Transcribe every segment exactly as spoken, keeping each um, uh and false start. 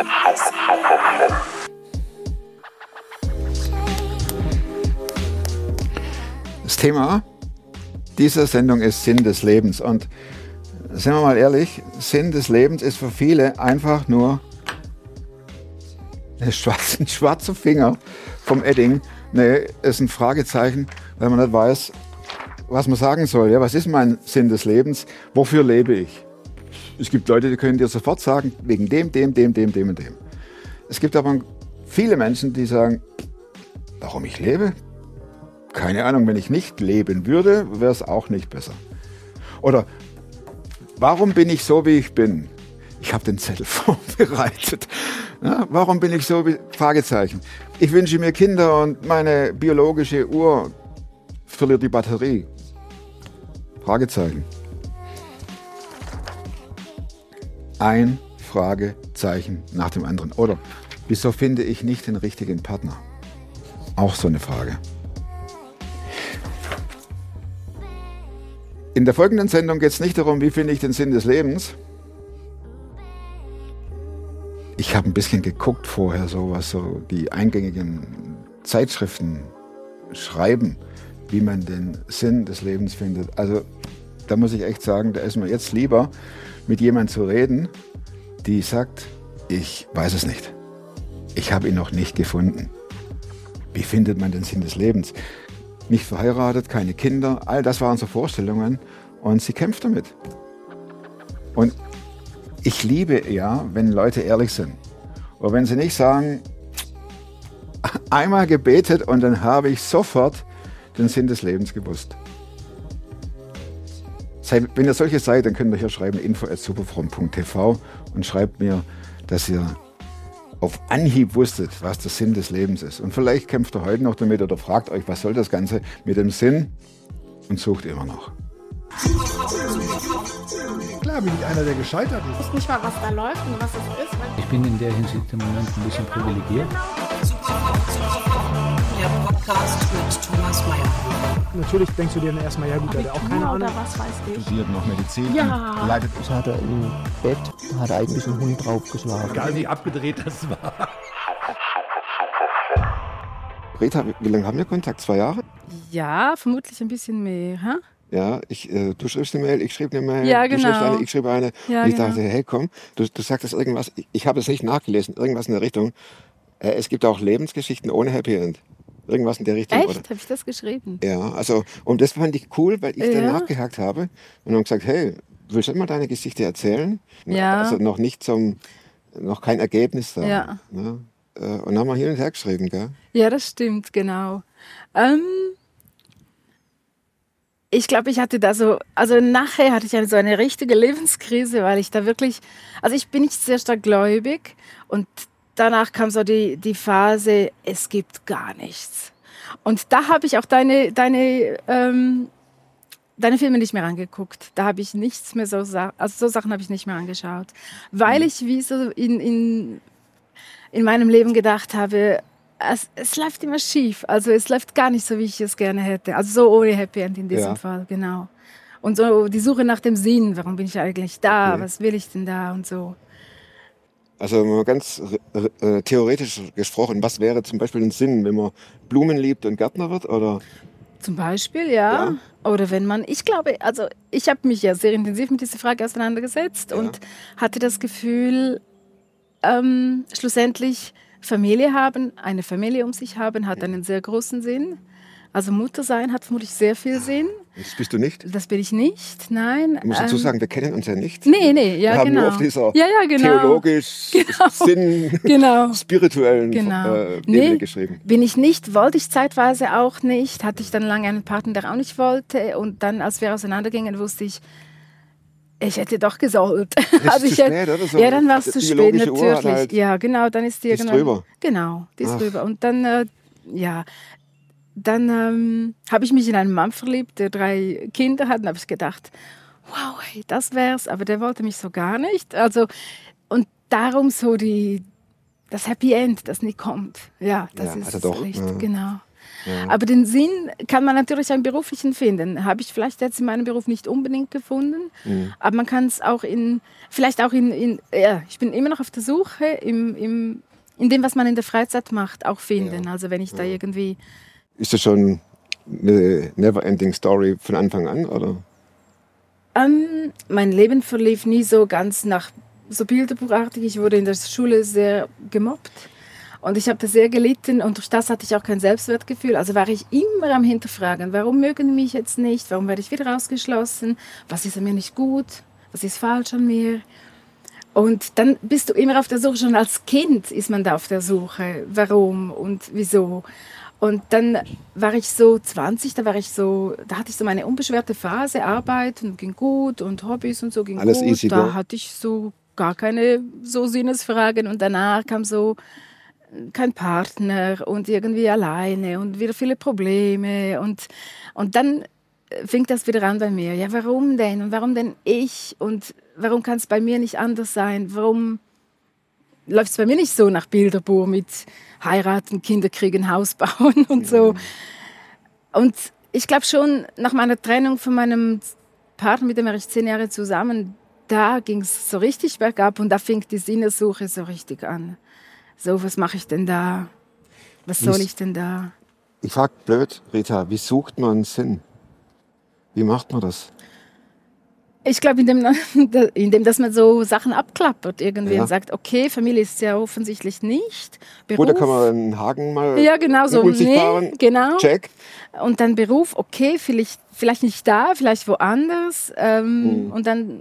Das Thema dieser Sendung ist Sinn des Lebens. Und sind wir mal ehrlich, Sinn des Lebens ist für viele einfach nur ein schwarzer, schwarzer Finger vom Edding. Nee, ist ein Fragezeichen, weil man nicht weiß, was man sagen soll. Ja, was ist mein Sinn des Lebens? Wofür lebe ich? Es gibt Leute, die können dir sofort sagen, wegen dem, dem, dem, dem, dem und dem. Es gibt aber viele Menschen, die sagen, warum ich lebe? Keine Ahnung, wenn ich nicht leben würde, wäre es auch nicht besser. Oder warum bin ich so, wie ich bin? Ich habe den Zettel vorbereitet. Ja, warum bin ich so, wie... Fragezeichen. Ich wünsche mir Kinder und meine biologische Uhr verliert die Batterie. Fragezeichen. Ein Fragezeichen nach dem anderen. Oder wieso finde ich nicht den richtigen Partner? Auch so eine Frage. In der folgenden Sendung geht es nicht darum, wie finde ich den Sinn des Lebens. Ich habe ein bisschen geguckt vorher, so was so die eingängigen Zeitschriften schreiben, wie man den Sinn des Lebens findet. Also da muss ich echt sagen, da ist mir jetzt lieber, mit jemandem zu reden, die sagt, ich weiß es nicht. Ich habe ihn noch nicht gefunden. Wie findet man den Sinn des Lebens? Nicht verheiratet, keine Kinder, all das waren so Vorstellungen und sie kämpft damit. Und ich liebe ja, wenn Leute ehrlich sind. Oder wenn sie nicht sagen, einmal gebetet und dann habe ich sofort den Sinn des Lebens gewusst. Wenn ihr solche seid, dann könnt ihr hier schreiben, info at superfrom punkt t v und schreibt mir, dass ihr auf Anhieb wusstet, was der Sinn des Lebens ist. Und vielleicht kämpft ihr heute noch damit oder fragt euch, was soll das Ganze mit dem Sinn und sucht immer noch. Klar bin ich einer, der gescheitert ist. Ich weiß nicht mal, was da läuft und was es ist. Ich bin in der Hinsicht im Moment ein bisschen privilegiert. Der Podcast mit Thomas Mayer. Natürlich denkst du dir dann erstmal, ja gut, der hat auch keine Ahnung. Oder was weiß ich. Studiert noch Medizin, Ja. leidet. Ich hatte im Bett, hat eigentlich ein Hund draufgeschlagen. Egal wie abgedreht das war. Rita, wie lange haben wir Kontakt? Zwei Jahre? Ja, vermutlich ein bisschen mehr. Hä? Ja, ich, äh, du schriebst eine Mail, ich schrieb eine Mail, Ja, du genau. schriebst eine, ich schrieb eine. Ja, und ich genau. dachte, hey komm, du, du sagtest irgendwas, ich, ich habe es nicht nachgelesen, irgendwas in der Richtung. Äh, es gibt auch Lebensgeschichten ohne Happy End. Irgendwas in der Richtung. Echt? Oder? Habe ich das geschrieben? Ja, also, und das fand ich cool, weil ich Ja. dann nachgehakt habe und dann gesagt, hey, willst du mal deine Geschichte erzählen? Ja. Also noch nicht zum, noch kein Ergebnis da. Ja. Ne? Äh, Und dann haben wir hin und her geschrieben, gell? Ja, das stimmt, genau. Ähm, ich glaube, ich hatte da so, also nachher hatte ich eine, so eine richtige Lebenskrise, weil ich da wirklich, also ich bin nicht sehr stark gläubig und danach kam so die, die Phase, es gibt gar nichts. Und da habe ich auch deine, deine, ähm, deine Filme nicht mehr angeguckt. Da habe ich nichts mehr so, Sa- also so Sachen habe ich nicht mehr angeschaut, weil ich wie so in, in, in meinem Leben gedacht habe, es, es läuft immer schief. Also es läuft gar nicht so, wie ich es gerne hätte. Also so ohne Happy End in diesem Ja. Fall, genau. Und so die Suche nach dem Sinn, warum bin ich eigentlich da, Okay. was will ich denn da und so. Also mal ganz äh, theoretisch gesprochen, was wäre zum Beispiel ein Sinn, wenn man Blumen liebt und Gärtner wird? Oder? Zum Beispiel, ja. Ja. Oder wenn man, ich glaube, also ich habe mich ja sehr intensiv mit dieser Frage auseinandergesetzt Ja. und hatte das Gefühl, ähm, schlussendlich Familie haben, eine Familie um sich haben, hat einen sehr großen Sinn. Also Mutter sein hat vermutlich sehr viel Sinn. Das bist du nicht? Das bin ich nicht, nein. Ich muss dazu Ähm, sagen, wir kennen uns ja nicht. Nee, nee, ja, wir haben genau. nur auf dieser ja, ja, genau. theologisch, Sinn, Genau. spirituellen Genau. äh, Nee. Ebene geschrieben. Bin ich nicht, wollte ich zeitweise auch nicht, hatte ich dann lange einen Partner, der auch nicht wollte. Und dann, als wir auseinandergingen, wusste ich, ich hätte doch gesollt. ist zu ich spät, oder so? Ja, dann war es Die zu spät, biologische Uhr hat natürlich. halt- ja, genau, dann ist die, die ist irgendwann- drüber. Genau, die ist Ach. drüber. Und dann, äh, ja, dann ähm, habe ich mich in einen Mann verliebt, der drei Kinder hat. Und habe ich gedacht, wow, hey, das wär's. Aber der wollte mich so gar nicht. Also, und darum so die, das Happy End, das nie kommt. Ja, das Ja, ist hat er doch, richtig, ja. genau. Ja. Aber den Sinn kann man natürlich auch im Beruflichen finden. Habe ich vielleicht jetzt in meinem Beruf nicht unbedingt gefunden, Mhm. aber man kann es auch in, vielleicht auch in, in, ja, ich bin immer noch auf der Suche im, im, in dem, was man in der Freizeit macht, auch finden. Ja. Also wenn ich da irgendwie... Ist das schon eine never-ending Story von Anfang an, oder? Ähm, mein Leben verlief nie so ganz nach so bilderbuchartig. Ich wurde in der Schule sehr gemobbt und ich habe da sehr gelitten und durch das hatte ich auch kein Selbstwertgefühl. Also war ich immer am Hinterfragen, warum mögen die mich jetzt nicht, warum werde ich wieder ausgeschlossen, was ist an mir nicht gut, was ist falsch an mir. Und dann bist du immer auf der Suche, schon als Kind ist man da auf der Suche, warum und wieso. Und dann war ich so zwanzig, da war ich so, da hatte ich so meine unbeschwerte Phase, Arbeit und ging gut und Hobbys und so ging Alles gut. easy Da go. hatte ich so gar keine so Sinnesfragen und danach kam so kein Partner und irgendwie alleine und wieder viele Probleme und, und dann fing das wieder an bei mir. Ja, warum denn? Und warum denn ich? Und warum kann es bei mir nicht anders sein? Warum läuft es bei mir nicht so nach Bilderbuch mit heiraten, Kinder kriegen, Haus bauen und so. Und ich glaube schon, nach meiner Trennung von meinem Partner, mit dem war ich zehn Jahre zusammen, da ging es so richtig bergab und da fing die Sinnessuche so richtig an. So, was mache ich denn da? Was soll ich denn da? Ich frage blöd, Rita, wie sucht man Sinn? Wie macht man das? Ich glaube, indem, indem dass man so Sachen abklappert irgendwie Ja. und sagt, okay, Familie ist ja offensichtlich nicht. Beruf, Gut, da kann man einen Haken mal ja, genau so. einen unsichtbaren Nee, genau. Check. Und dann Beruf, okay, vielleicht, vielleicht nicht da, vielleicht woanders. Ähm, Mhm. Und dann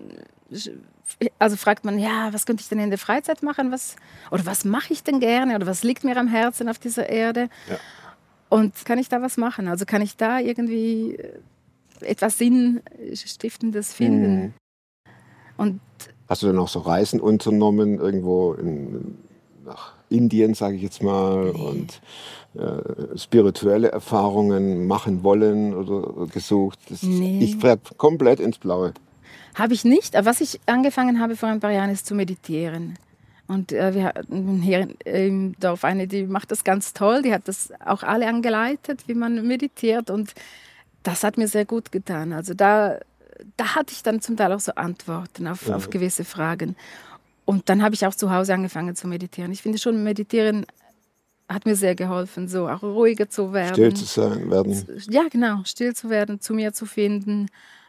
also fragt man, ja, was könnte ich denn in der Freizeit machen? Was, oder was mache ich denn gerne? Oder was liegt mir am Herzen auf dieser Erde? Ja. Und kann ich da was machen? Also kann ich da irgendwie etwas Sinnstiftendes finden? Mhm. Und Hast du dann auch so Reisen unternommen, irgendwo in, nach Indien, sage ich jetzt mal, Nee. und äh, spirituelle Erfahrungen machen wollen oder gesucht? Das, Nee. Ich frage komplett ins Blaue. habe ich nicht. Aber was ich angefangen habe vor ein paar Jahren, ist zu meditieren. Und äh, wir hatten hier im Dorf eine, die macht das ganz toll. Die hat das auch alle angeleitet, wie man meditiert. Und das hat mir sehr gut getan. Also da, da hatte ich dann zum Teil auch so Antworten auf, Ja. auf gewisse Fragen. Und dann habe ich auch zu Hause angefangen zu meditieren. Ich finde schon, Meditieren hat mir sehr geholfen, so auch ruhiger zu werden. Still zu sein, werden. Ja, genau, still zu werden, zu mir zu finden.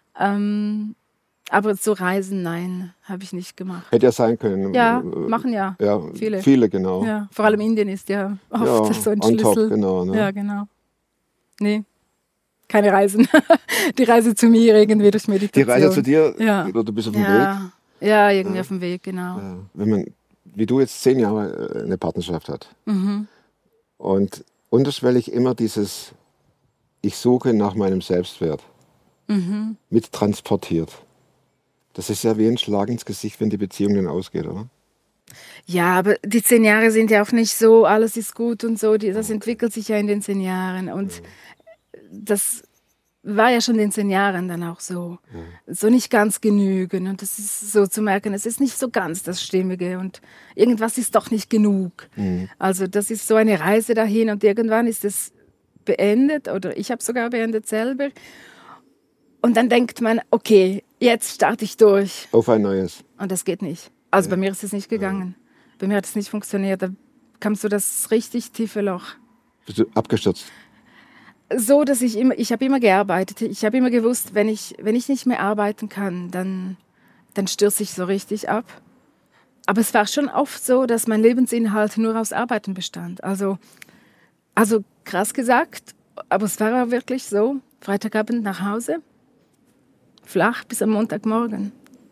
Ähm, aber zu reisen, nein, habe ich nicht gemacht. Hätte ja sein können. Ja, Äh, machen ja. ja viele. Viele, genau. Ja, vor allem Indien ist ja oft Ja, so ein on top, Schlüssel. genau, ne? Ja, genau. Nee, keine Reisen. Die Reise zu mir irgendwie durch Die Meditation. Reise zu dir, Ja. oder du bist auf dem Weg. Ja, ja irgendwie Ja. auf dem Weg, genau. Ja, wenn man, wie du jetzt zehn Jahre äh, eine Partnerschaft hat Mhm. und unterschwellig immer dieses, ich suche nach meinem Selbstwert, Mhm. mit transportiert. Das ist ja wie ein Schlag ins Gesicht, wenn die Beziehung dann ausgeht, oder? Ja, aber die zehn Jahre sind ja auch nicht so, alles ist gut und so. Die, das entwickelt sich ja in den zehn Jahren. Und das war ja schon in den zehn Jahren dann auch so. So nicht ganz genügen. Und das ist so zu merken, es ist nicht so ganz das Stimmige. Und irgendwas ist doch nicht genug. Mhm. Also das ist so eine Reise dahin. Und irgendwann ist es beendet. Oder ich habe sogar beendet selber. Und dann denkt man, okay, jetzt starte ich durch. Auf ein neues. Und das geht nicht. Also bei mir ist es nicht gegangen. Bei mir hat es nicht funktioniert. Da kam so das richtig tiefe Loch. Bist du abgestürzt? So, dass ich immer, ich habe immer gearbeitet. Ich habe immer gewusst, wenn ich, wenn ich nicht mehr arbeiten kann, dann, dann stürze ich so richtig ab. Aber es war schon oft so, dass mein Lebensinhalt nur aus Arbeiten bestand. Also, also krass gesagt, aber es war auch wirklich so. Freitagabend nach Hause, flach bis am Montagmorgen.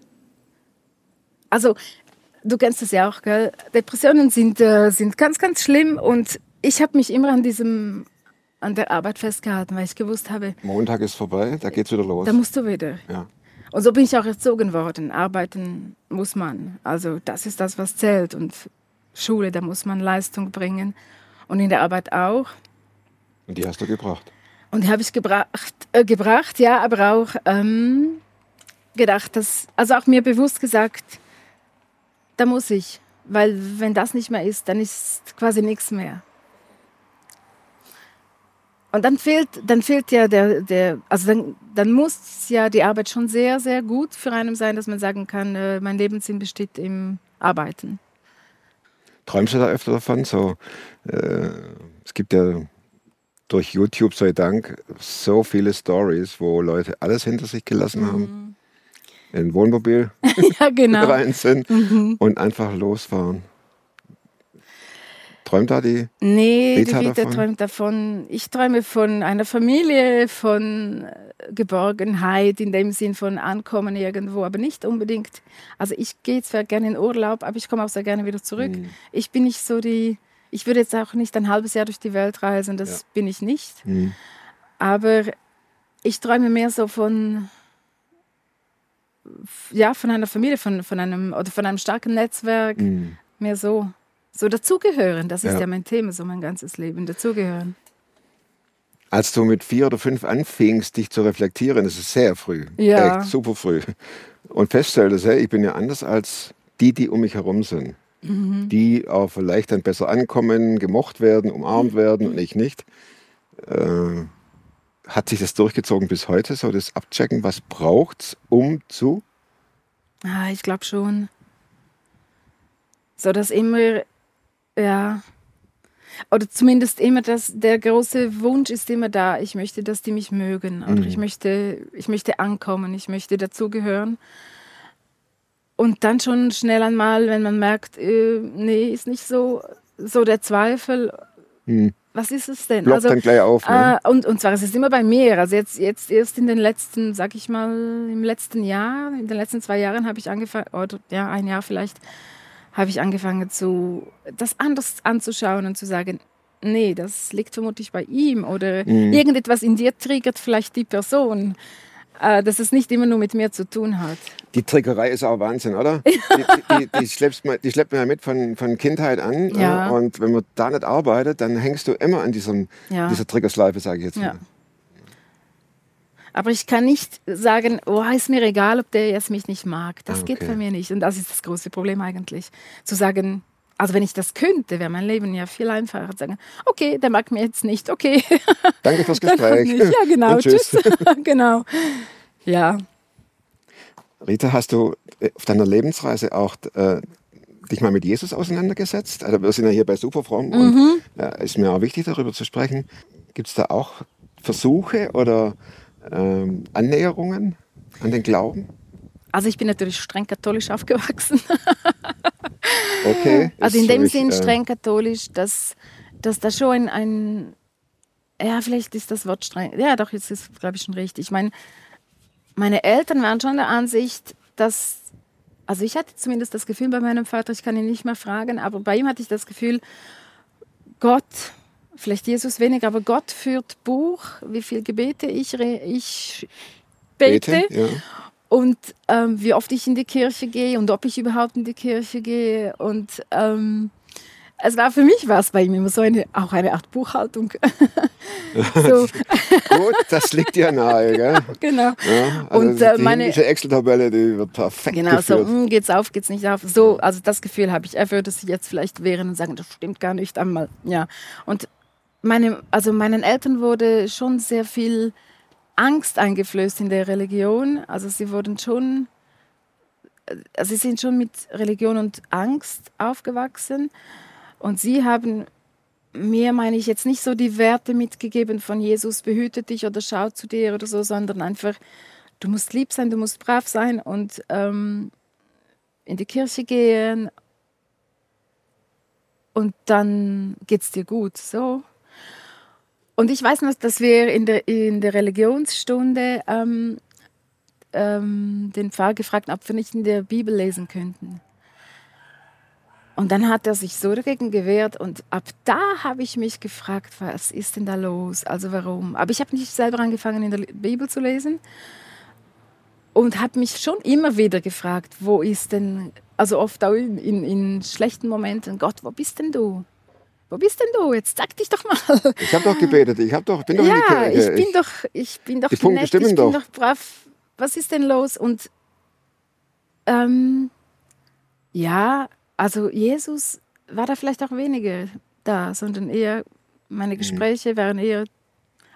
Also, du kennst das ja auch, gell? Depressionen sind, äh, sind ganz, ganz schlimm und ich habe mich immer an diesem, an der Arbeit festgehalten, weil ich gewusst habe, Montag ist vorbei, da geht's wieder los. da musst du wieder. Ja. Und so bin ich auch erzogen worden. Arbeiten muss man. Also das ist das, was zählt. Und Schule, da muss man Leistung bringen. Und in der Arbeit auch. Und die hast du gebracht. Und die habe ich gebracht, äh, gebracht, ja, aber auch ähm, gedacht, dass, also auch mir bewusst gesagt, da muss ich. Weil wenn das nicht mehr ist, dann ist quasi nichts mehr. Und dann fehlt, dann fehlt ja der, der also dann, dann muss ja die Arbeit schon sehr, sehr gut für einen sein, dass man sagen kann, äh, mein Lebenssinn besteht im Arbeiten. Träumst du da öfter davon? So, äh, es gibt ja durch YouTube, sei Dank, so viele Stories, wo Leute alles hinter sich gelassen Mhm. haben, in ein Wohnmobil Ja, genau. rein sind Mhm. und einfach losfahren. Träumt da die Nee, Rita die Rita davon? träumt davon. Ich träume von einer Familie, von äh, Geborgenheit, in dem Sinn von Ankommen irgendwo, aber nicht unbedingt. Also ich gehe zwar gerne in Urlaub, aber ich komme auch sehr gerne wieder zurück. Mhm. Ich bin nicht so die, ich würde jetzt auch nicht ein halbes Jahr durch die Welt reisen, das Ja. bin ich nicht. Mhm. Aber ich träume mehr so von, ja, von einer Familie, von, von einem, oder von einem starken Netzwerk, Mhm. mehr so. So dazugehören, das ist Ja. ja mein Thema, so mein ganzes Leben, dazugehören. Als du mit vier oder fünf anfingst, dich zu reflektieren, das ist sehr früh, Ja. echt super früh, und feststelltest, hey, ich bin ja anders als die, die um mich herum sind, Mhm. die auch vielleicht dann besser ankommen, gemocht werden, umarmt werden und ich nicht. Äh, hat sich das durchgezogen bis heute, so das Abchecken, was braucht's, um zu? Ah, ich glaube schon. So, dass immer, ja, oder zumindest immer, dass der große Wunsch ist immer da, ich möchte, dass die mich mögen. Oder Mhm. ich möchte, ich möchte ankommen, ich möchte dazugehören. Und dann schon schnell einmal, wenn man merkt, äh, nee, ist nicht so, so der Zweifel, Hm. was ist es denn? Ploppt dann gleich auf, ne? äh, und, und zwar ist es immer bei mir. Also jetzt, jetzt erst in den letzten, sag ich mal, im letzten Jahr, in den letzten zwei Jahren habe ich angefangen, oder ja, ein Jahr vielleicht, habe ich angefangen, zu, das anders anzuschauen und zu sagen, nee, das liegt vermutlich bei ihm oder Mhm. irgendetwas in dir triggert vielleicht die Person, äh, dass es nicht immer nur mit mir zu tun hat. Die Trickerei ist auch Wahnsinn, oder? Die, die, die, die, schleppst man, die schleppt man ja mit von, von Kindheit an. Ja. äh, Und wenn man da nicht arbeitet, dann hängst du immer an diesem, Ja. dieser Triggerschleife, sage ich jetzt Ja. mal. Aber ich kann nicht sagen, oh, ist mir egal, ob der jetzt mich nicht mag. Das Ah, geht okay. bei mir nicht. Und das ist das große Problem eigentlich. Zu sagen, also wenn ich das könnte, wäre mein Leben ja viel einfacher. Zu sagen, okay, der mag mich jetzt nicht, okay. Danke fürs Dann Gespräch. nicht. Ja, genau. Und tschüss. Tschüss. Genau. Ja. Rita, hast du auf deiner Lebensreise auch äh, dich mal mit Jesus auseinandergesetzt? Also wir sind ja hier bei Superfromm Mhm. und äh, ist mir auch wichtig, darüber zu sprechen. Gibt es da auch Versuche oder ähm, Annäherungen an den Glauben? Also ich bin natürlich streng katholisch aufgewachsen. Okay. Also ist in für dem mich, Sinn äh, streng katholisch, dass, dass da schon ein, ein, ja, vielleicht ist das Wort streng, ja doch, jetzt ist es, glaube ich, schon richtig. Ich meine, meine Eltern waren schon der Ansicht, dass, also ich hatte zumindest das Gefühl bei meinem Vater, ich kann ihn nicht mehr fragen, aber bei ihm hatte ich das Gefühl, Gott, vielleicht Jesus weniger, aber Gott führt Buch, wie viele Gebete ich, re- ich bete. Ja. Und ähm, wie oft ich in die Kirche gehe und ob ich überhaupt in die Kirche gehe. Und ähm, es war für mich war es bei ihm immer so eine, auch eine Art Buchhaltung. So, Gut, das liegt ja nahe, gell? genau. Ja, also Und, äh, die meine- himmlische Excel-Tabelle, die wird perfekt Genau, so, geführt. hm, geht's auf, geht's nicht auf. So, also das Gefühl habe ich. Er würde sich jetzt vielleicht wehren und sagen, das stimmt gar nicht einmal. Ja. Und meine, also meinen Eltern wurde schon sehr viel Angst eingeflößt in der Religion. Also sie wurden schon, also sie sind schon mit Religion und Angst aufgewachsen. Und sie haben mir, meine ich, jetzt nicht so die Werte mitgegeben von Jesus, behüte dich oder schau zu dir oder so, sondern einfach, du musst lieb sein, du musst brav sein und ähm, in die Kirche gehen und dann geht's dir gut. So. Und ich weiß noch, dass wir in der, in der Religionsstunde ähm, ähm, den Pfarrer gefragt haben, ob wir nicht in der Bibel lesen könnten. Und dann hat er sich so dagegen gewehrt und ab da habe ich mich gefragt, was ist denn da los? Also warum? Aber ich habe nicht selber angefangen, in der Bibel zu lesen und habe mich schon immer wieder gefragt, wo ist denn, also oft auch in, in, in schlechten Momenten, Gott, wo bist denn du? Wo bist denn du? Jetzt sag dich doch mal. Ich habe doch gebetet, ich hab doch, bin doch in die Ja, Kirche. ich bin doch, ich bin doch Die Punkte nett, stimmen ich bin doch. doch brav. Was ist denn los? Und ähm, ja, also Jesus war da vielleicht auch weniger da, sondern eher, meine Gespräche waren eher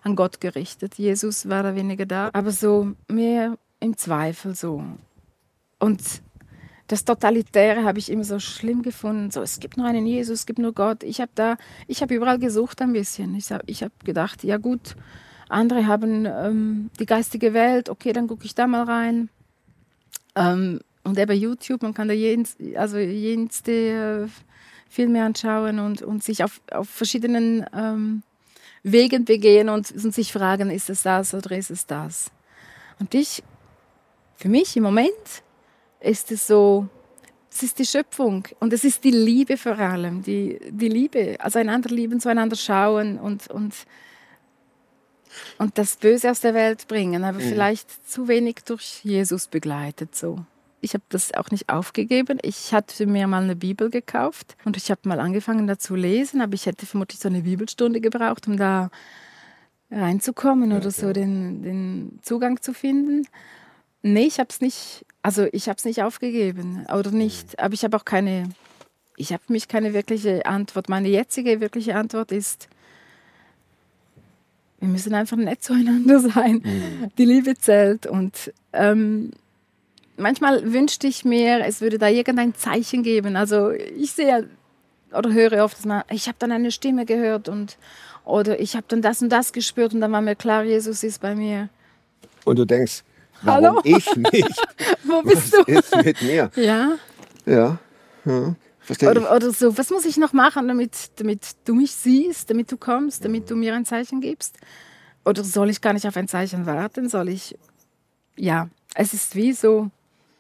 an Gott gerichtet. Jesus war da weniger da, aber so mehr im Zweifel so. Und das Totalitäre habe ich immer so schlimm gefunden. So, es gibt nur einen Jesus, es gibt nur Gott. Ich habe da, ich habe überall gesucht ein bisschen. Ich habe ich hab gedacht, ja gut, andere haben ähm, die geistige Welt, okay, dann gucke ich da mal rein. Ähm, und eben YouTube, man kann da jeden, also jenste äh, Filme anschauen und, und sich auf, auf verschiedenen ähm, Wegen begehen und, und sich fragen, ist es das oder ist es das? Und ich, für mich im Moment, ist es so, es ist die Schöpfung und es ist die Liebe vor allem, die, die Liebe, also einander lieben, zueinander schauen und, und, und das Böse aus der Welt bringen, aber mhm. vielleicht zu wenig durch Jesus begleitet so. Ich habe das auch nicht aufgegeben. Ich hatte mir mal eine Bibel gekauft und ich habe mal angefangen, da zu lesen, aber ich hätte vermutlich so eine Bibelstunde gebraucht, um da reinzukommen ja, oder so ja. den, den Zugang zu finden. Nee, ich habe es nicht, also ich habe es nicht aufgegeben oder nicht, aber ich habe auch keine, ich habe für mich keine wirkliche Antwort. Meine jetzige wirkliche Antwort ist, wir müssen einfach nett zueinander sein. Mhm. Die Liebe zählt und ähm, manchmal wünschte ich mir, es würde da irgendein Zeichen geben. Also ich sehe oder höre oft, dass man, ich habe dann eine Stimme gehört und oder ich habe dann das und das gespürt und dann war mir klar, Jesus ist bei mir. Und du denkst, warum Hallo? Ich nicht? Wo bist was du? Ist mit mir? Ja. Ja, ja. Verstehe oder, ich. oder so, was muss ich noch machen, damit, damit du mich siehst, damit du kommst, damit du mir ein Zeichen gibst? Oder soll ich gar nicht auf ein Zeichen warten? Soll ich, ja, es ist wie so,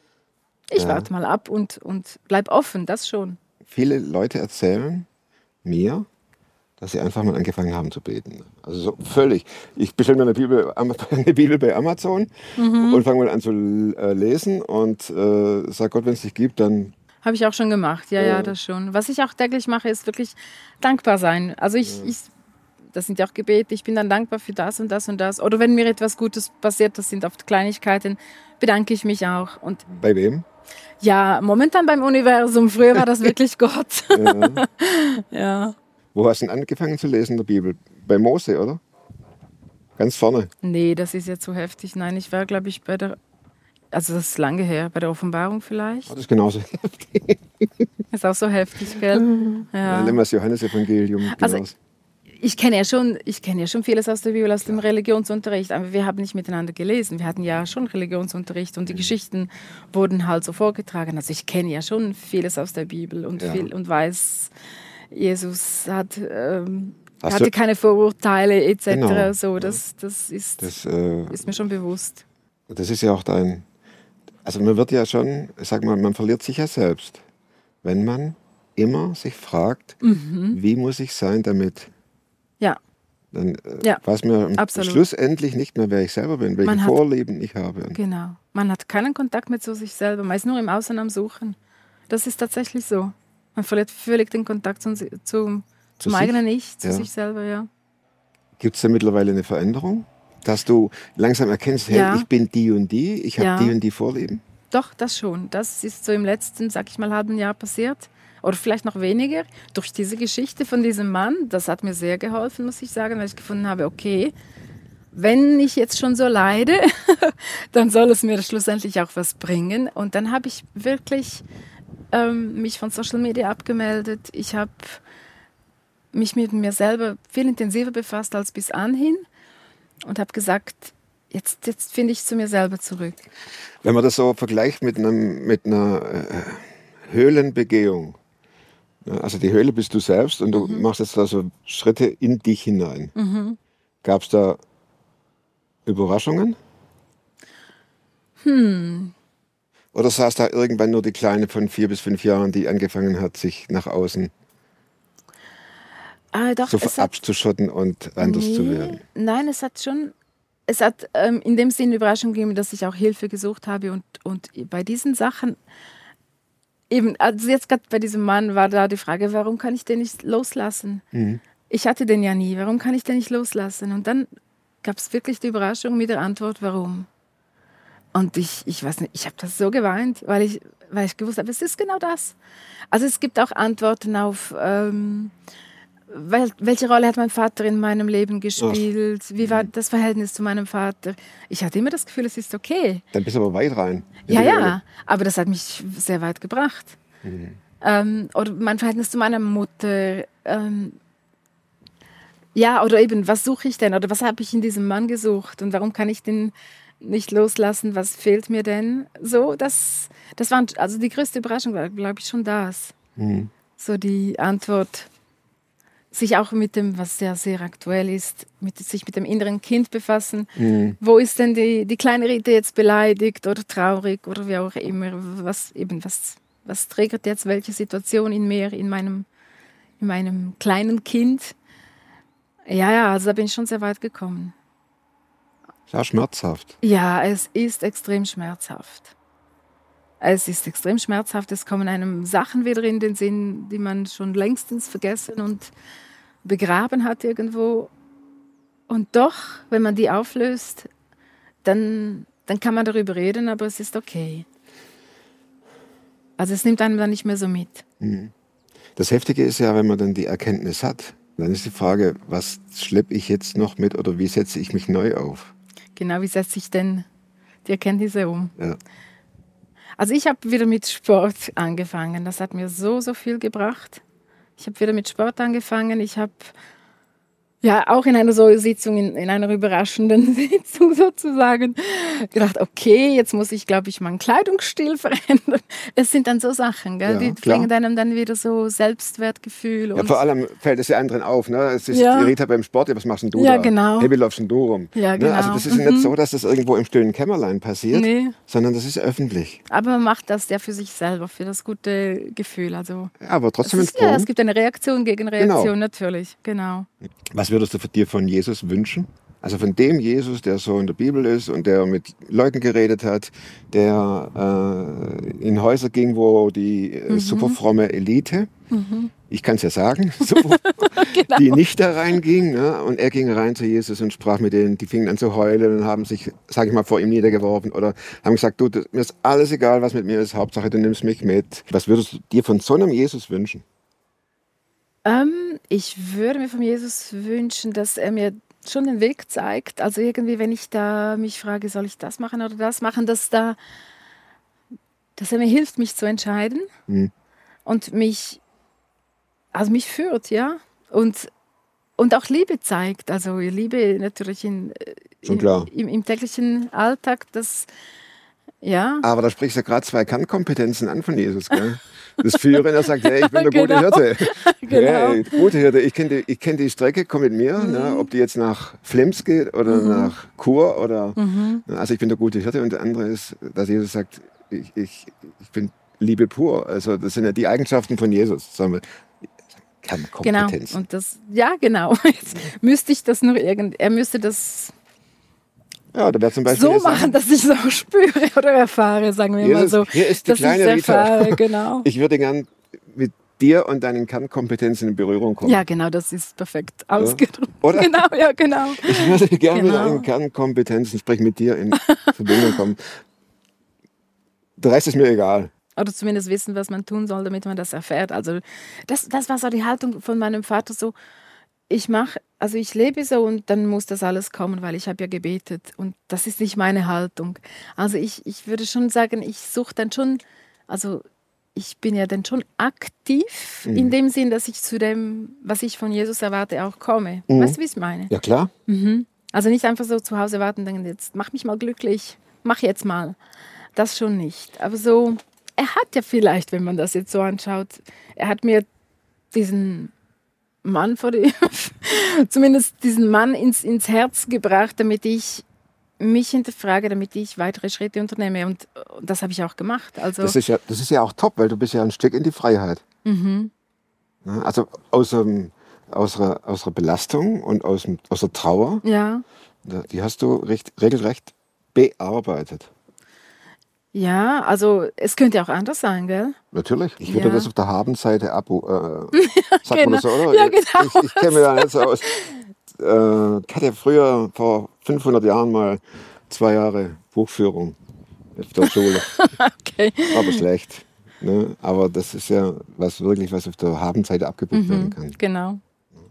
ich ja. warte mal ab und, und bleib offen, das schon. Viele Leute erzählen mir, dass sie einfach mal angefangen haben zu beten. Also so völlig. Ich bestelle mir eine Bibel, eine Bibel bei Amazon mhm. und fange mal an zu lesen und äh, sage Gott, wenn es dich gibt, dann... Habe ich auch schon gemacht, ja, äh, ja, das schon. Was ich auch täglich mache, ist wirklich dankbar sein. Also ich, ja. ich, das sind ja auch Gebete, ich bin dann dankbar für das und das und das. Oder wenn mir etwas Gutes passiert, das sind oft Kleinigkeiten, bedanke ich mich auch. Und bei wem? Ja, momentan beim Universum. Früher war das wirklich Gott. Ja. ja. Wo hast du denn angefangen zu lesen in der Bibel? Bei Mose, oder? Ganz vorne? Nee, das ist ja zu heftig. Nein, ich war, glaube ich, bei der, also das ist lange her, bei der Offenbarung vielleicht. Oh, das ist genauso heftig. Ist auch so heftig, gell? Ja. Ja, nehmen wir das Johannesevangelium. Also, ich kenne ja schon, ich kenne ja schon vieles aus der Bibel, aus dem Religionsunterricht, aber wir haben nicht miteinander gelesen. Wir hatten ja schon Religionsunterricht und die Geschichten wurden halt so vorgetragen. Also ich kenne ja schon vieles aus der Bibel und, ja. viel, und weiß, Jesus hat, ähm, hatte keine Vorurteile et cetera. Genau. So, das, das, ist, das äh, ist mir schon bewusst. Das ist ja auch dein, also man wird ja schon, sag mal, man verliert sich ja selbst, wenn man immer sich fragt, mhm. wie muss ich sein, damit... Ja. Dann äh, ja, weiß mir absolut. Schlussendlich nicht mehr, wer ich selber bin, welche hat, Vorlieben ich habe. Genau. Man hat keinen Kontakt mehr zu sich selber. Man ist nur im Außen am Suchen. Das ist tatsächlich so. Man verliert völlig den Kontakt zum, zum, zum eigenen Ich, zu ja. sich selber, ja. Gibt es da mittlerweile eine Veränderung? Dass du langsam erkennst, hey, ja. ich bin die und die, ich habe ja. die und die Vorlieben? Doch, das schon. Das ist so im letzten, sag ich mal, halben Jahr passiert. Oder vielleicht noch weniger, durch diese Geschichte von diesem Mann. Das hat mir sehr geholfen, muss ich sagen, weil ich gefunden habe, okay, wenn ich jetzt schon so leide, dann soll es mir schlussendlich auch was bringen. Und dann habe ich wirklich ähm, mich von Social Media abgemeldet. Ich habe mich mit mir selber viel intensiver befasst als bis anhin und habe gesagt, jetzt, jetzt finde ich zu mir selber zurück. Wenn man das so vergleicht mit, einem, mit einer äh, Höhlenbegehung, also die Höhle bist du selbst und du mhm. machst jetzt da so Schritte in dich hinein. Mhm. Gab es da Überraschungen? Hm. Oder saß da irgendwann nur die Kleine von vier bis fünf Jahren, die angefangen hat, sich nach außen ah, doch, so abzuschotten und anders nee, zu werden? Nein, es hat schon, es hat ähm, in dem Sinne Überraschung gegeben, dass ich auch Hilfe gesucht habe und, und bei diesen Sachen eben, also jetzt gerade bei diesem Mann war da die Frage, warum kann ich den nicht loslassen? Mhm. Ich hatte den ja nie, warum kann ich den nicht loslassen? Und dann gab es wirklich die Überraschung mit der Antwort, warum? Und ich, ich weiß nicht, ich habe das so geweint, weil ich, weil ich gewusst habe, es ist genau das. Also es gibt auch Antworten auf, ähm, wel, welche Rolle hat mein Vater in meinem Leben gespielt? Wie war das Verhältnis zu meinem Vater? Ich hatte immer das Gefühl, es ist okay. Dann bist du aber weit rein. Ja, ja, aber das hat mich sehr weit gebracht. Mhm. Ähm, oder mein Verhältnis zu meiner Mutter. Ähm, ja, oder eben, was suche ich denn? Oder was habe ich in diesem Mann gesucht? Und warum kann ich den nicht loslassen? Was fehlt mir denn? So, das, das war also die größte Überraschung, war, glaube ich, schon das. Mhm. So die Antwort, sich auch mit dem, was sehr, sehr aktuell ist, mit, sich mit dem inneren Kind befassen. Mhm. Wo ist denn die, die kleine Rita jetzt beleidigt oder traurig oder wie auch immer? Was, eben, was, was triggert jetzt welche Situation in mir, in meinem, in meinem kleinen Kind? Ja, ja, also da bin ich schon sehr weit gekommen. Ja, schmerzhaft. Ja, es ist extrem schmerzhaft. Es ist extrem schmerzhaft. Es kommen einem Sachen wieder in den Sinn, die man schon längstens vergessen und begraben hat irgendwo. Und doch, wenn man die auflöst, dann, dann kann man darüber reden, aber es ist okay. Also es nimmt einem dann nicht mehr so mit. Das Heftige ist ja, wenn man dann die Erkenntnis hat, dann ist die Frage, was schleppe ich jetzt noch mit oder wie setze ich mich neu auf? Genau, wie setze ich denn die Erkenntnisse um? Ja. Also ich habe wieder mit Sport angefangen. Das hat mir so, so viel gebracht. Ich habe wieder mit Sport angefangen. Ich habe ja auch in einer so Sitzung, in, in einer überraschenden Sitzung sozusagen, gedacht, okay, jetzt muss ich, glaube ich, meinen Kleidungsstil verändern. Es sind dann so Sachen, gell? Ja, Die klar. bringen einem dann wieder so Selbstwertgefühl. Ja, und vor allem fällt es ja anderen auf. Ne? Es ist Ja. die Rita beim Sport, ja, was machst denn du Ja, da? genau. Hey, wie laufst denn du rum? Ja, Ne? Also genau. das ist ja nicht so, dass das irgendwo im stillen Kämmerlein passiert, Nee. sondern das ist öffentlich. Aber man macht das ja für sich selber, für das gute Gefühl. Also Ja, aber trotzdem ein es, ist, ja, Sprung. es gibt eine Reaktion gegen Reaktion, Genau. natürlich. Genau. Was würdest du dir von Jesus wünschen? Also von dem Jesus, der so in der Bibel ist und der mit Leuten geredet hat, der äh, in Häuser ging, wo die äh, Mhm. super fromme Elite, Mhm. ich kann es ja sagen, so, Genau. die nicht da reinging. Ne? Und er ging rein zu Jesus und sprach mit denen, die fingen an zu heulen und haben sich, sage ich mal, vor ihm niedergeworfen oder haben gesagt, du, das, mir ist alles egal, was mit mir ist, Hauptsache du nimmst mich mit. Was würdest du dir von so einem Jesus wünschen? Ähm, ich würde mir von Jesus wünschen, dass er mir schon den Weg zeigt. Also irgendwie, wenn ich da mich frage, soll ich das machen oder das machen, dass da, dass er mir hilft, mich zu entscheiden Mhm. und mich, also mich führt, ja, und und auch Liebe zeigt. Also Liebe natürlich in, Schon in, klar. Im, im täglichen Alltag, das ja. Aber da sprichst du ja gerade zwei Kernkompetenzen an von Jesus. Gell? Das Führen, er sagt, hey, ich bin der gute Genau. Hirte. Genau. Hey, gute Hirte, ich kenne die, ich kenn die Strecke, komm mit mir. Mhm. Ne, ob die jetzt nach Flems geht oder Mhm. nach Chur. Oder, Mhm. also ich bin der gute Hirte. Und der andere ist, dass Jesus sagt, ich, ich, ich bin Liebe pur. Also das sind ja die Eigenschaften von Jesus. Sagen wir, Genau, Kernkompetenz. und das, ja genau, jetzt müsste ich das nur irgend, er müsste das Ja, da wäre zum Beispiel so jetzt machen, sagen, dass ich es auch spüre oder erfahre, sagen wir mal Jesus, so. hier ist die dass kleine ich es Rita. erfahre, genau. Ich würde gern mit dir und deinen Kernkompetenzen in Berührung kommen. Ja, genau, das ist perfekt ausgedrückt. Oder? Genau, ja, genau. Ich würde gerne mit Genau. deinen Kernkompetenzen, sprich mit dir in Verbindung kommen. Der Rest ist mir egal. Oder zumindest wissen, was man tun soll, damit man das erfährt. Also das, das war so die Haltung von meinem Vater, so ich mache, also ich lebe so und dann muss das alles kommen, weil ich habe ja gebetet und das ist nicht meine Haltung. Also ich, ich würde schon sagen, ich suche dann schon, also ich bin ja dann schon aktiv Mhm. in dem Sinn, dass ich zu dem, was ich von Jesus erwarte, auch komme. Mhm. Weißt du, wie ich es meine? Ja, klar. Mhm. Also nicht einfach so zu Hause warten und denken, jetzt mach mich mal glücklich, mach jetzt mal. Das schon nicht. Aber so, er hat ja vielleicht, wenn man das jetzt so anschaut, er hat mir diesen Mann vor die, zumindest diesen Mann ins, ins Herz gebracht, damit ich mich hinterfrage, damit ich weitere Schritte unternehme. Und, und das habe ich auch gemacht. Also, Das ist, ja, das ist ja auch top, weil du bist ja ein Stück in die Freiheit. mhm. Ja, also aus, ähm, aus, einer, aus einer Belastung und aus, dem- aus der Trauer, Ja, die hast du recht, regelrecht bearbeitet. ja, also es könnte auch anders sein, gell? Natürlich. Ich würde Ja. das auf der Habenseite ab. Äh, sagt man genau. das so, oder? Ja, genau. Ich, ich kenne mich da nicht so aus. Äh, ich hatte früher vor fünfhundert Jahren mal zwei Jahre Buchführung auf der Schule. Okay. War aber schlecht. Ne? Aber das ist ja was wirklich, was auf der Habenseite abgebucht werden kann. Genau.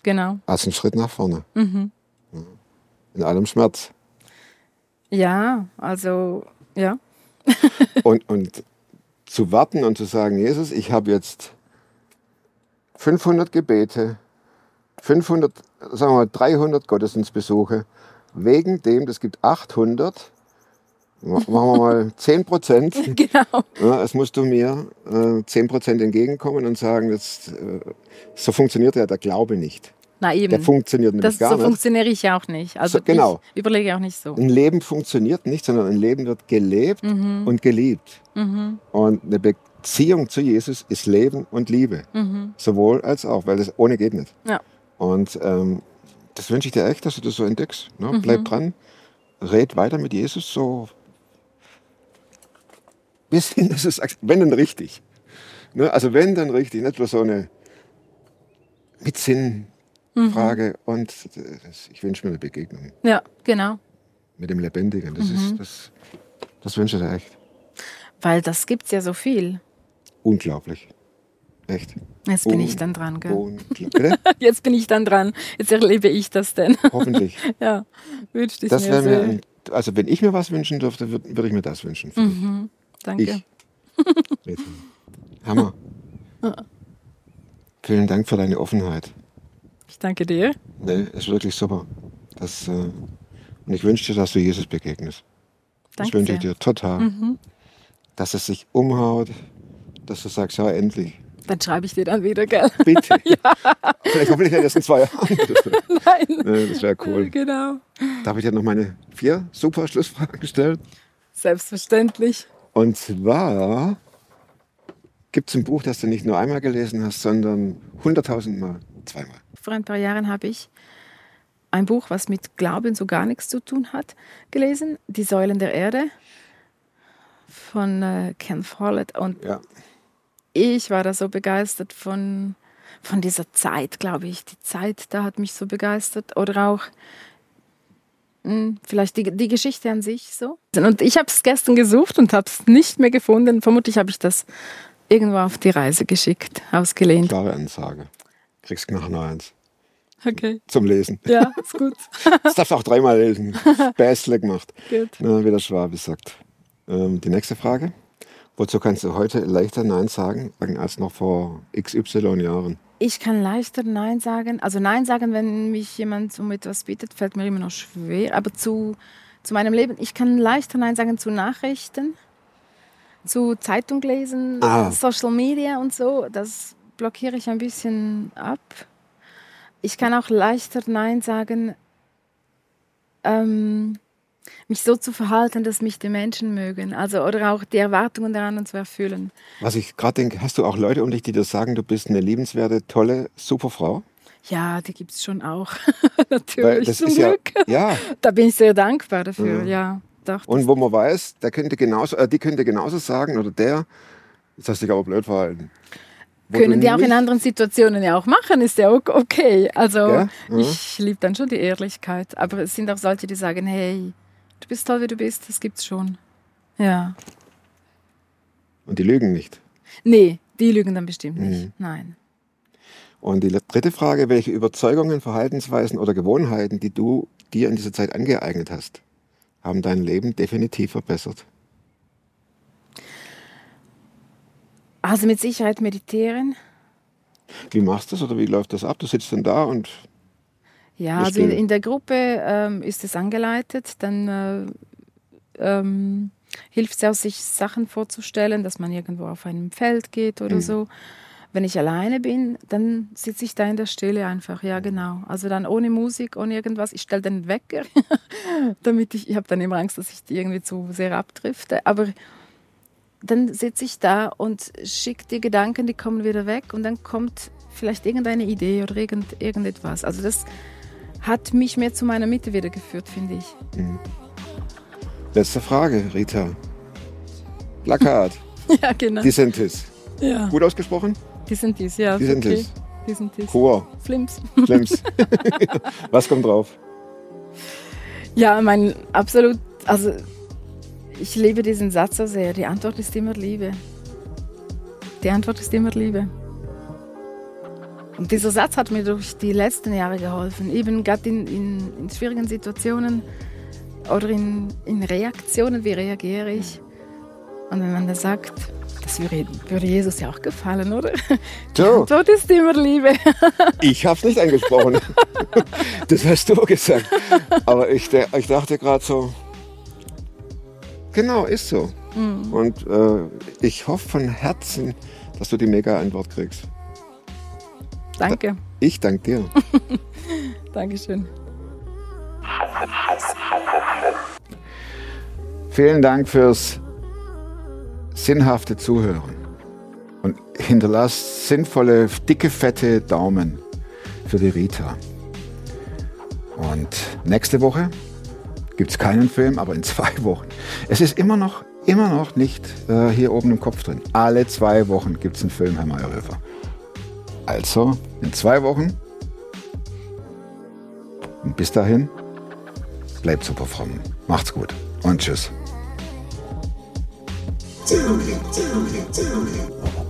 genau. Als ein Schritt nach vorne. Mhm. In allem Schmerz. Ja, also, ja. Und, und zu warten und zu sagen, Jesus, ich habe jetzt fünfhundert Gebete, fünfhundert, sagen wir mal dreihundert Gottesdienstbesuche, wegen dem, das gibt achthundert, machen wir mal zehn Prozent. Genau. Ja, es musst du mir äh, zehn Prozent entgegenkommen und sagen, das, äh, so funktioniert ja der Glaube nicht. Na eben. Der funktioniert nämlich das, gar so nicht. funktioniere ich ja auch nicht. Also So, genau. ich überlege auch nicht so. Ein Leben funktioniert nicht, sondern ein Leben wird gelebt Mhm. und geliebt. Mhm. Und eine Beziehung zu Jesus ist Leben und Liebe. Mhm. Sowohl als auch, weil das ohne geht nicht. Ja. Und ähm, das wünsche ich dir echt, dass du das so entdeckst. Ne? Mhm. Bleib dran, red weiter mit Jesus so bis hin, dass du sagst, wenn dann richtig. Ne? Also wenn dann richtig, nicht nur so eine mit Sinn Frage. Und das, ich wünsche mir eine Begegnung Ja, genau. mit dem Lebendigen. Das, Mhm. ist, das, das wünsche ich dir echt. Weil das gibt es ja so viel. Unglaublich. Echt. Jetzt bin ich dann dran, gell? Unglaublich. Bitte? Jetzt bin ich dann dran. Jetzt erlebe ich das denn. Hoffentlich. Ja, wünschte ich Das mir wäre sehr. mir, also wenn ich mir was wünschen dürfte, würde würd ich mir das wünschen. Für Mhm. Danke. dich. Ich. Hammer. Vielen Dank für deine Offenheit. Ich danke dir. Nee, ist wirklich super. Das, äh, und ich wünsche dir, dass du Jesus begegnest. Das Danke wünsche ich sehr. dir total. Mhm. Dass es sich umhaut, dass du sagst, ja, endlich. Dann schreibe ich dir dann wieder, gell? Bitte. Vielleicht hoffentlich erst in zwei Jahren. Nein. Nee, das wäre cool. Genau. Darf ich dir noch meine vier super Schlussfragen stellen? Selbstverständlich. Und zwar gibt es ein Buch, das du nicht nur einmal gelesen hast, sondern hunderttausend Mal, zweimal. Vor ein paar Jahren habe ich ein Buch, was mit Glauben so gar nichts zu tun hat, gelesen. Die Säulen der Erde von äh, Ken Follett. Und Ja. ich war da so begeistert von, von dieser Zeit, glaube ich. Die Zeit, da hat mich so begeistert. Oder auch mh, vielleicht die, die Geschichte an sich so. Und ich habe es gestern gesucht und habe es nicht mehr gefunden. Vermutlich habe ich das irgendwo auf die Reise geschickt, ausgelehnt. Klare Ansage. Kriegst nachher noch eins Okay. zum Lesen. Ja, ist gut. Das darfst du auch dreimal lesen. Späßle gemacht. Gut. Na, wie der Schwabe sagt. Ähm, die nächste Frage. Wozu kannst du heute leichter Nein sagen als noch vor X Y Jahren? Ich kann leichter Nein sagen. Also Nein sagen, wenn mich jemand um etwas bittet, fällt mir immer noch schwer. Aber zu, zu meinem Leben, ich kann leichter Nein sagen zu Nachrichten, zu Zeitung lesen, Ah. Social Media und so. Das blockiere ich ein bisschen ab. Ich kann auch leichter Nein sagen, ähm, mich so zu verhalten, dass mich die Menschen mögen. Also, oder auch die Erwartungen der anderen zu erfüllen. Was ich gerade denke, hast du auch Leute um dich, die dir sagen, du bist eine liebenswerte, tolle, super Frau? Ja, die gibt es schon auch. Weil Natürlich, das zum ist ja, Glück. ja. Da bin ich sehr dankbar dafür, Mhm. ja. Doch, Und wo man weiß, der könnte genauso, äh, die könnte genauso sagen oder der, jetzt hast du dich aber blöd verhalten. Wo können du die auch in nicht- anderen Situationen ja auch machen, ist ja auch okay. Also Ja? Mhm. ich liebe dann schon die Ehrlichkeit. Aber es sind auch solche, die sagen, hey, du bist toll, wie du bist, das gibt's schon. Ja. Und die lügen nicht. Nee, die lügen dann bestimmt nicht. Mhm. Nein. Und die dritte Frage, welche Überzeugungen, Verhaltensweisen oder Gewohnheiten, die du dir in dieser Zeit angeeignet hast, haben dein Leben definitiv verbessert? Also mit Sicherheit meditieren. Wie machst du das oder wie läuft das ab? Du sitzt dann da und Ja, Bist also in, du- in der Gruppe ähm, ist es angeleitet. Dann äh, ähm, hilft es auch, sich Sachen vorzustellen, dass man irgendwo auf einem Feld geht oder Mhm. so. Wenn ich alleine bin, dann sitze ich da in der Stille einfach. Ja, genau. Also dann ohne Musik, ohne irgendwas. Ich stelle den Wecker, damit ich, ich habe dann immer Angst, dass ich die irgendwie zu sehr abdrifte. Aber dann sitze ich da und schicke die Gedanken, die kommen wieder weg und dann kommt vielleicht irgendeine Idee oder irgend, irgendetwas. Also das hat mich mehr zu meiner Mitte wieder geführt, finde ich. letzte Frage, Rita. Plakat, Ja, genau. Dissentis. Ja. Gut ausgesprochen? Die sind dies, ja. Die sind okay. dies. Die sind dies. Chor, Flims. Schlimms. Was kommt drauf? Ja, mein absolut, also ich liebe diesen Satz so sehr. Die Antwort ist immer Liebe. Die Antwort ist immer Liebe. Und dieser Satz hat mir durch die letzten Jahre geholfen, eben gerade in, in, in schwierigen Situationen oder in, in Reaktionen, wie reagiere ich? Und wenn man dann sagt, das würde, würde Jesus ja auch gefallen, oder? Die So. Antwort ist immer Liebe. Ich habe es nicht angesprochen. Das hast du gesagt. Aber ich, ich dachte gerade so, genau, ist so. Mhm. Und äh, ich hoffe von Herzen, dass du die Mega-Antwort kriegst. Danke. Ich danke dir. Dankeschön. Vielen Dank fürs sinnhafte Zuhören. Und hinterlasst sinnvolle, dicke, fette Daumen für die Rita. Und nächste Woche gibt es keinen Film, aber in zwei Wochen. Es ist immer noch, immer noch nicht äh, hier oben im Kopf drin. Alle zwei Wochen gibt es einen Film, Herr Mayr-Höfer. Also, in zwei Wochen. Und bis dahin, bleibt super fromm. Macht's gut und tschüss.